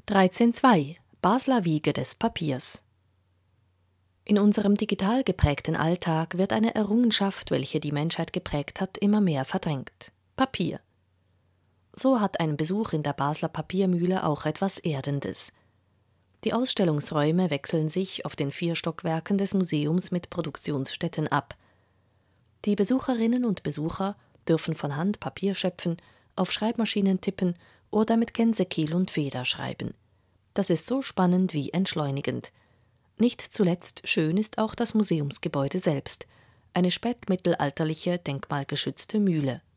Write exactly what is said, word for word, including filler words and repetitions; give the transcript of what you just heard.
dreizehn Komma zwei Basler Wiege des Papiers. In unserem digital geprägten Alltag wird eine Errungenschaft, welche die Menschheit geprägt hat, immer mehr verdrängt: Papier. So hat ein Besuch in der Basler Papiermühle auch etwas Erdendes. Die Ausstellungsräume wechseln sich auf den vier Stockwerken des Museums mit Produktionsstätten ab. Die Besucherinnen und Besucher dürfen von Hand Papier schöpfen, auf Schreibmaschinen tippen oder mit Gänsekiel und Feder schreiben. Das ist so spannend wie entschleunigend. Nicht zuletzt schön ist auch das Museumsgebäude selbst, eine spätmittelalterliche, denkmalgeschützte Mühle.